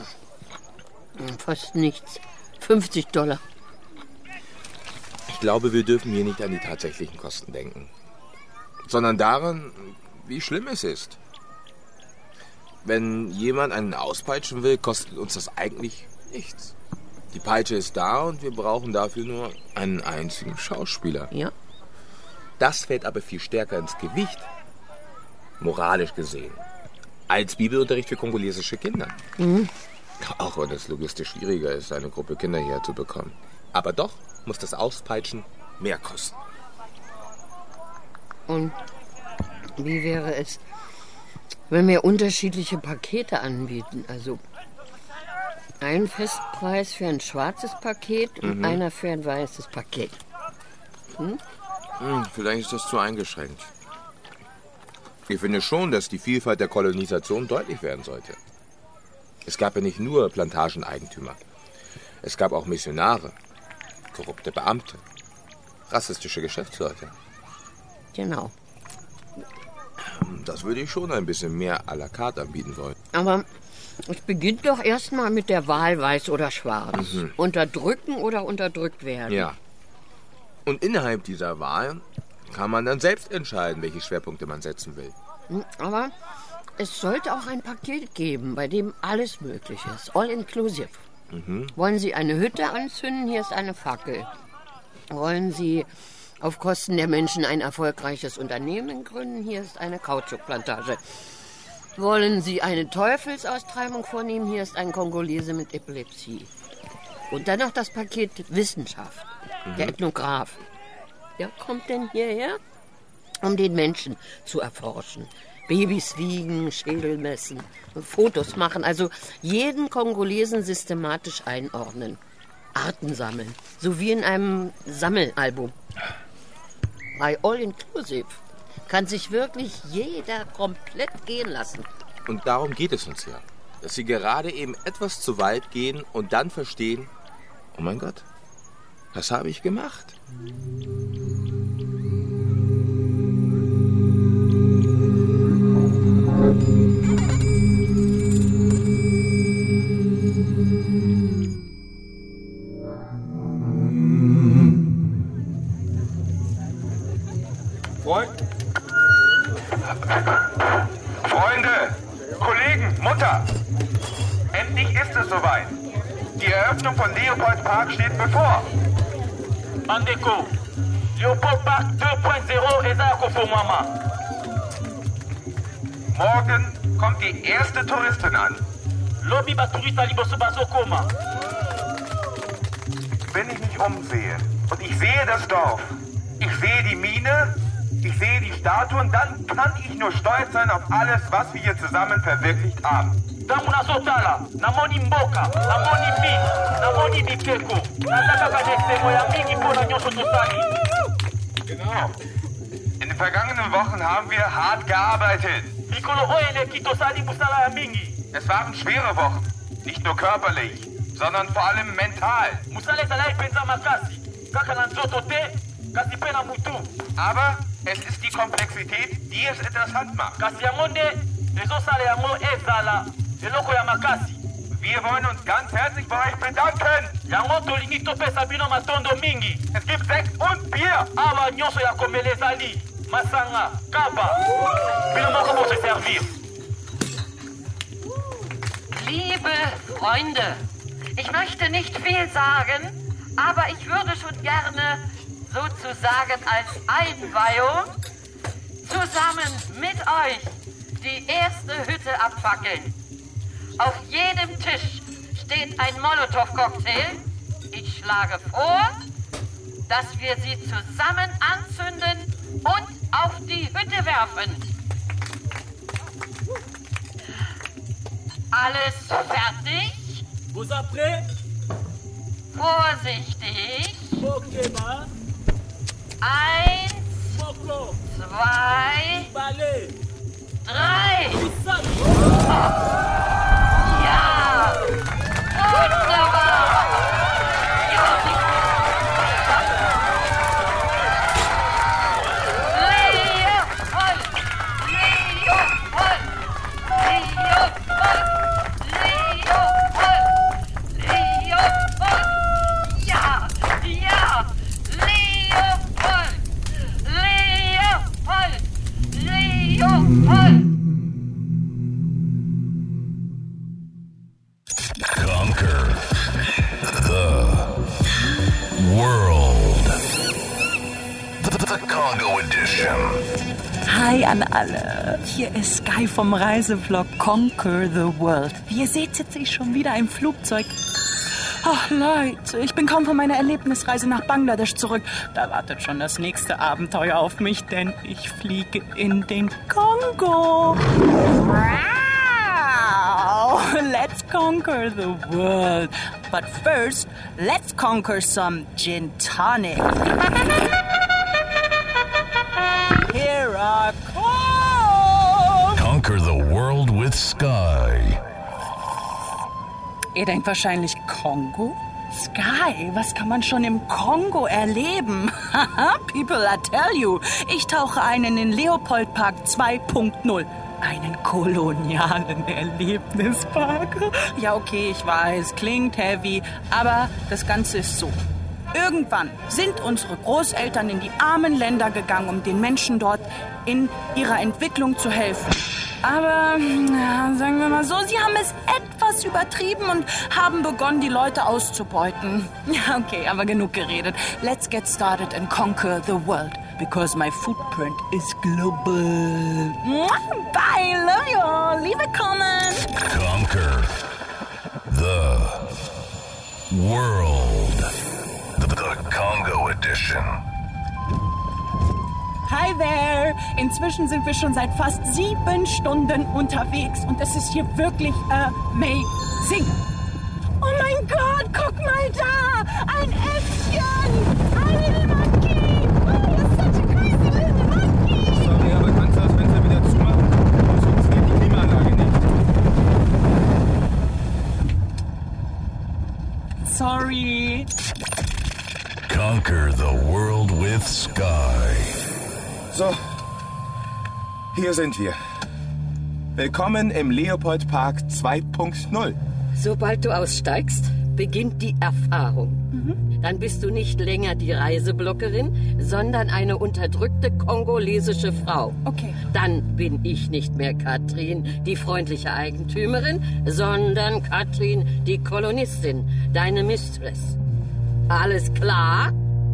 Fast nichts. fünfzig Dollar. Ich glaube, wir dürfen hier nicht an die tatsächlichen Kosten denken, sondern daran, wie schlimm es ist. Wenn jemand einen auspeitschen will, kostet uns das eigentlich nichts. Die Peitsche ist da und wir brauchen dafür nur einen einzigen Schauspieler. Ja. Das fällt aber viel stärker ins Gewicht, moralisch gesehen, als Bibelunterricht für kongolesische Kinder. Mhm. Auch wenn es logistisch schwieriger ist, eine Gruppe Kinder hierher zu bekommen. Aber doch muss das Auspeitschen mehr kosten. Und wie wäre es, wenn wir unterschiedliche Pakete anbieten? Also ein Festpreis für ein schwarzes Paket und Mhm. einer für ein weißes Paket. Hm? Hm, vielleicht ist das zu eingeschränkt. Ich finde schon, dass die Vielfalt der Kolonisation deutlich werden sollte. Es gab ja nicht nur Plantageneigentümer. Es gab auch Missionare, korrupte Beamte, rassistische Geschäftsleute. Genau. Das würde ich schon ein bisschen mehr à la carte anbieten wollen. Aber es beginnt doch erstmal mit der Wahl weiß oder schwarz. Mhm. Unterdrücken oder unterdrückt werden. Ja. Und innerhalb dieser Wahl kann man dann selbst entscheiden, welche Schwerpunkte man setzen will. Hm, Aber es sollte auch ein Paket geben, bei dem alles möglich ist. All inclusive. Mhm. Wollen Sie eine Hütte anzünden? Hier ist eine Fackel. Wollen Sie auf Kosten der Menschen ein erfolgreiches Unternehmen gründen? Hier ist eine Kautschukplantage. Wollen Sie eine Teufelsaustreibung vornehmen? Hier ist ein Kongolese mit Epilepsie. Und dann noch das Paket Wissenschaft. Mhm. Der Ethnograph. Wer kommt denn hierher? Um den Menschen zu erforschen. Babys wiegen, Schädel messen, Fotos machen. Also jeden Kongolesen systematisch einordnen. Arten sammeln. So wie in einem Sammelalbum. Bei All Inclusive kann sich wirklich jeder komplett gehen lassen. Und darum geht es uns ja. Dass sie gerade eben etwas zu weit gehen und dann verstehen, oh mein Gott, was habe ich gemacht? Freund. Freunde, Kollegen, Mutter. Endlich ist es soweit. Die Eröffnung von Leopold Park steht bevor. Mandeko, Leopold Park deux point zéro ist für Mama. Morgen kommt die erste Touristin an. Lobby ba Tourista liboso bazokoma. Wenn ich mich umsehe und ich sehe das Dorf, ich sehe die Mine, ich sehe die Statuen, dann kann ich nur stolz sein auf alles, was wir hier zusammen verwirklicht haben. Ntango nazotala namoni mboka namoni mine namoni bikeko naza kaka na esengo ya mingi mpo na nyonso tosali. Genau. In den vergangenen Wochen haben wir hart gearbeitet. mikolo oyo eleki tosali mosala ya mingi. Es waren schwere Wochen, nicht nur körperlich, sondern vor allem mental. mosala ezalaki mpenza makasi kaka na nzoto te kasi mpe na mutu. Aber es ist die Komplexität, die es interessant macht. kasi yango nde ezosala yango ezala eloko ya makasi. Wir wollen uns ganz herzlich bei euch bedanken. yango tolingi topesa bino matondo mingi. Es gibt Sekt und Bier. awa nyonso ya komela ezali masanga kaba bino moko bose servir. Liebe Freunde, ich möchte nicht viel sagen, aber ich würde schon gerne sozusagen als Einweihung zusammen mit euch die erste Hütte abfackeln. Auf jedem Tisch steht ein Molotow-Cocktail. Ich schlage vor, dass wir sie zusammen anzünden und auf die Hütte werfen. Alles fertig? Vous après? Vorsichtig. Okay, ma. Eins, Moko. zwei, Ballet. drei. Ja! Wunderbar! Ja! the Congo Edition. Hi an alle, hier ist Sky vom Reisevlog Conquer the World. Wie ihr seht, sitze ich schon wieder im Flugzeug. Ach Leute, ich bin kaum von meiner Erlebnisreise nach Bangladesch zurück. Da wartet schon das nächste Abenteuer auf mich, denn ich fliege in den Kongo. Wow, let's conquer the world. But first, let's conquer some gin tonic. Here I come. Conquer the world with Sky. Ihr denkt wahrscheinlich Kongo? Sky, was kann man schon im Kongo erleben? People, I tell you. Ich tauche ein in den Leopoldpark zwei Punkt null. Einen kolonialen Erlebnispark. Ja, okay, ich weiß, klingt heavy, aber das Ganze ist so. Irgendwann sind unsere Großeltern in die armen Länder gegangen, um den Menschen dort in ihrer Entwicklung zu helfen. Aber, ja, sagen wir mal so, sie haben es etwas übertrieben und haben begonnen, die Leute auszubeuten. Ja, okay, aber genug geredet. Let's get started and conquer the world. Because my footprint is global. Bye, love you all. Leave a comment. Conquer the world. The, the Congo Edition. Hi there! Inzwischen sind wir schon seit fast sieben Stunden unterwegs und es ist hier wirklich amazing. Oh mein Gott, guck mal da! Ein Äffchen! Ein little monkey! Oh, you're such a crazy little monkey! Sorry, aber kannst du das Fenster wieder zumachen? Sonst funktioniert die Klimaanlage nicht. Sorry. Conquer the world with Sky. So, hier sind wir. Willkommen im Leopoldpark zwei Punkt null. Sobald du aussteigst, beginnt die Erfahrung. Mhm. Dann bist du nicht länger die Reisebloggerin, sondern eine unterdrückte kongolesische Frau. Okay. Dann bin ich nicht mehr Katrin, die freundliche Eigentümerin, sondern Katrin, die Kolonistin, deine Mistress. Alles klar?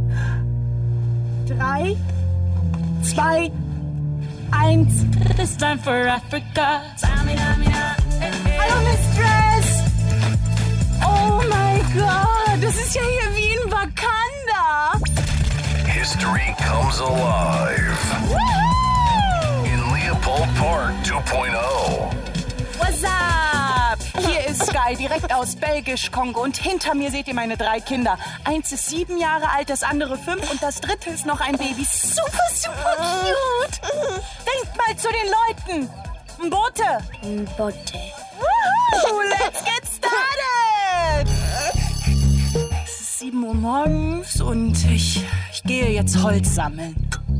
Drei, zwei, eins. It's time for Africa. Hallo, Mistress! Oh mein Gott, das ist ja hier wie in Wakanda. History comes alive. Woohoo! In Leopold Park two point oh. What's up? Hier ist Sky, direkt aus Belgisch-Kongo. Und hinter mir seht ihr meine drei Kinder. Eins ist sieben Jahre alt, das andere fünf und das dritte ist noch ein Baby. Super, super cute. Denkt mal zu den Leuten. Mbote. Mbote. Woohoo, let's get started. Es ist sieben Uhr morgens und ich, ich gehe jetzt Holz sammeln.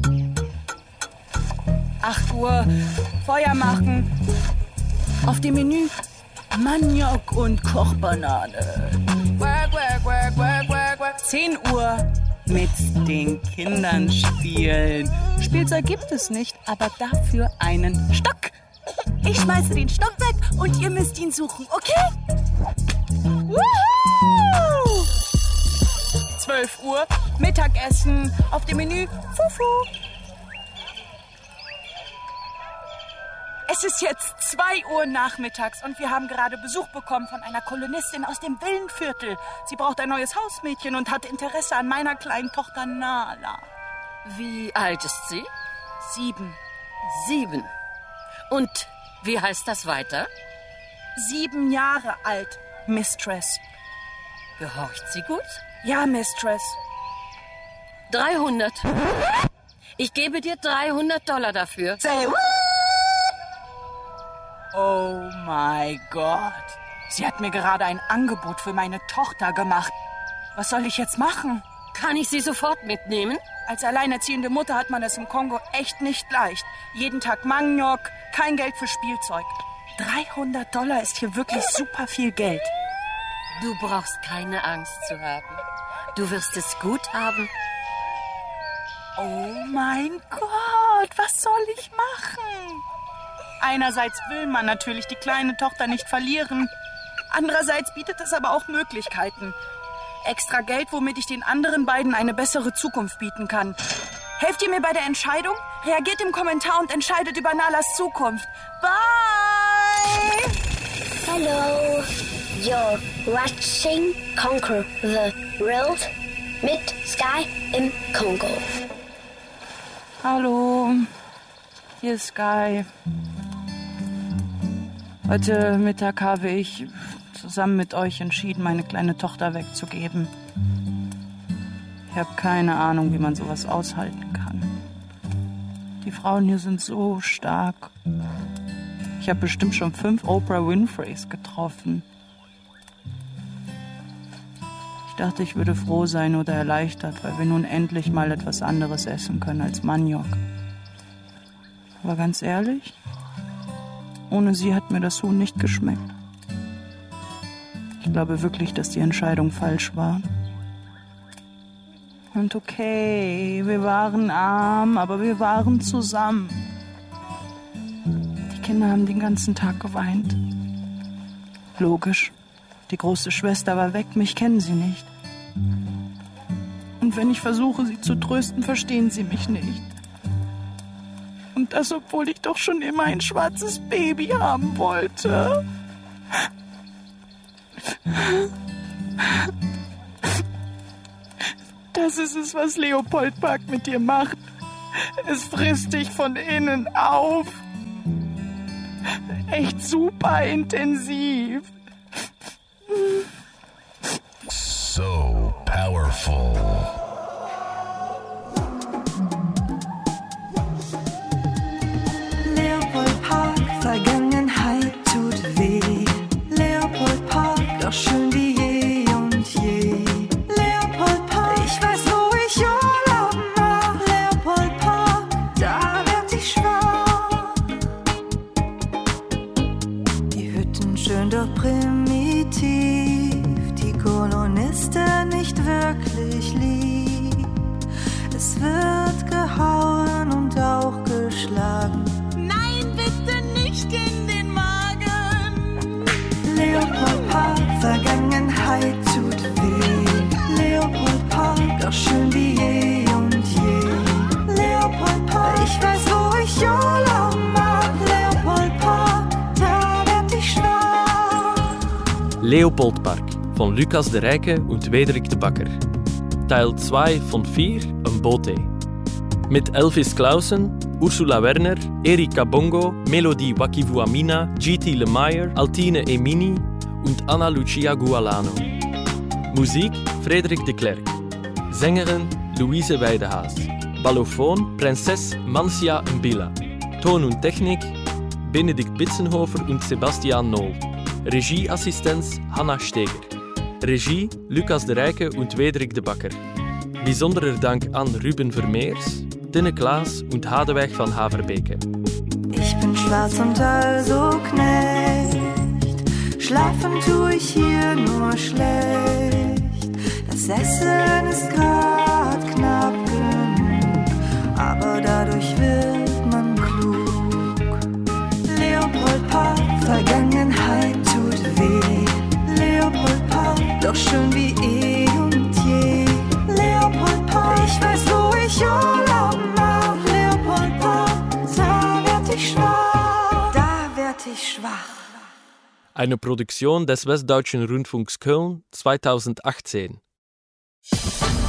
acht Uhr, Feuer machen. Auf dem Menü Maniok und Kochbanane. zehn Uhr mit den Kindern spielen. Spielzeug gibt es nicht, aber dafür einen Stock. Ich schmeiße den Stock weg und ihr müsst ihn suchen, okay? Woohoo! zwölf Uhr, Mittagessen, auf dem Menü Fufu. Es ist jetzt zwei Uhr nachmittags und wir haben gerade Besuch bekommen von einer Kolonistin aus dem Villenviertel. Sie braucht ein neues Hausmädchen und hat Interesse an meiner kleinen Tochter Nala. Wie alt ist sie? Sieben. Sieben. Und wie heißt das weiter? Sieben Jahre alt, Mistress. Gehorcht sie gut? Ja, Mistress. dreihundert. Ich gebe dir dreihundert Dollar dafür. Say what? Oh mein Gott. Sie hat mir gerade ein Angebot für meine Tochter gemacht. Was soll ich jetzt machen? Kann ich sie sofort mitnehmen? Als alleinerziehende Mutter hat man es im Kongo echt nicht leicht. Jeden Tag Maniok, kein Geld für Spielzeug. dreihundert Dollar ist hier wirklich super viel Geld. Du brauchst keine Angst zu haben. Du wirst es gut haben. Oh mein Gott, was soll ich machen? Einerseits will man natürlich die kleine Tochter nicht verlieren. Andererseits bietet es aber auch Möglichkeiten. Extra Geld, womit ich den anderen beiden eine bessere Zukunft bieten kann. Helft ihr mir bei der Entscheidung? Reagiert im Kommentar und entscheidet über Nalas Zukunft. Bye! Hello, you're watching Conquer the World mit Sky im Kongo. Hallo, hier ist Sky. Heute Mittag habe ich zusammen mit euch entschieden, meine kleine Tochter wegzugeben. Ich habe keine Ahnung, wie man sowas aushalten kann. Die Frauen hier sind so stark. Ich habe bestimmt schon fünf Oprah Winfreys getroffen. Ich dachte, ich würde froh sein oder erleichtert, weil wir nun endlich mal etwas anderes essen können als Maniok. Aber ganz ehrlich, ohne sie hat mir das Huhn nicht geschmeckt. Ich glaube wirklich, dass die Entscheidung falsch war. Und okay, wir waren arm, aber wir waren zusammen. Die Kinder haben den ganzen Tag geweint. Logisch, die große Schwester war weg, mich kennen sie nicht. Und wenn ich versuche, sie zu trösten, verstehen sie mich nicht. Und das, obwohl ich doch schon immer ein schwarzes Baby haben wollte. Das ist es, was Leopoldpark mit dir macht. Es frisst dich von innen auf. Echt super intensiv. So powerful. Leopoldpark, Vergangenheit tut weh. Leopoldpark, doch schön wie je und je. Leopoldpark, ich weiß, wo ich Urlaub mach. Leopoldpark, da werd ich schwach. Die Hütten schön, doch primitiv. Die Kolonisten nicht wirklich lieb. Es wird gehauen und auch geschlagen. Nein, bitte nicht in den Magen. Leopoldpark, Vergangenheit tut weh. Leopoldpark, doch schön wie je und je. Leopoldpark, ich weiß, wo ich Urlaub mach. Leopoldpark, da werd ich schwach. Leopoldpark von Lucas de Rijke und Wederik de Bakker. Teil zwei von vier, ein Bote. Mit Elvis Clausen, Ursula Werner, Erika Bongo, Melodie Wakivuamina, G T Lemaier, Altine Emini und Anna Lucia Gualano. Musik Frederik de Klerk. Sängerin Luise Weidehaas. Ballophon Prinzess Mancia Mbila. Ton und Technik Benedikt Bitzenhofer und Sebastian Noll. Regieassistenz Hanna Steger. Regie Lucas de Rijke und Wederik de Bakker. Besonderer Dank an Ruben Vermeers, Tinne Klaas und Hadeweg van Haverbeke. Ich bin schwarz und also Knecht. Schlafen tue ich hier nur schlecht. Das Essen ist grad knapp genug, aber dadurch wird man klug. Leopoldpark, Vergangenheit tut weh. Leopoldpark, doch schön wie eh und je. Leopoldpark, ich weiß, wo ich Urlaub mach. Leopoldpark, da werd ich schwach. Da werd ich schwach. Eine Produktion des Westdeutschen Rundfunks Köln zweitausendachtzehn.